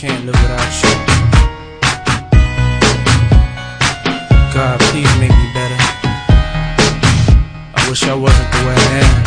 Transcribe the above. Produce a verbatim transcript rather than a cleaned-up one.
can't live without you. God, please make me better. I wish I wasn't the way I am.